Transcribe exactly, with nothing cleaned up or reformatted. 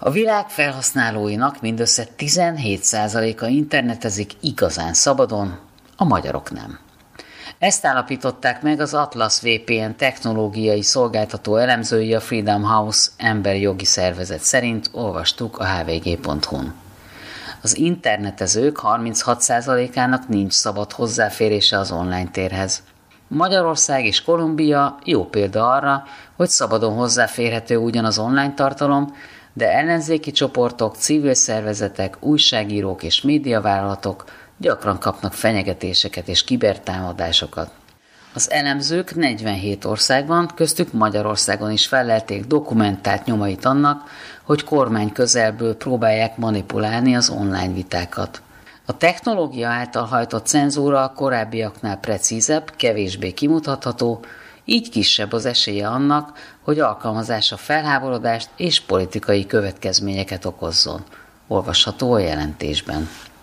A világ felhasználóinak mindössze tizenhét százaléka internetezik igazán szabadon, a magyarok nem. Ezt állapították meg az Atlas vé pé en technológiai szolgáltató elemzői a Freedom House emberi jogi szervezet szerint, olvastuk a há vé gé pont hu-n. Az internetezők harminchat százalékának nincs szabad hozzáférése az online térhez. Magyarország és Kolumbia jó példa arra, hogy szabadon hozzáférhető ugyan az online tartalom, de ellenzéki csoportok, civil szervezetek, újságírók és médiavállalatok gyakran kapnak fenyegetéseket és kibertámadásokat. Az elemzők negyvenhét országban, köztük Magyarországon is fellelték dokumentált nyomait annak, hogy kormány közelből próbálják manipulálni az online vitákat. A technológia által hajtott cenzúra a korábbiaknál precízebb, kevésbé kimutatható, így kisebb az esélye annak, hogy alkalmazása felháborodást és politikai következményeket okozzon. Olvasható a jelentésben.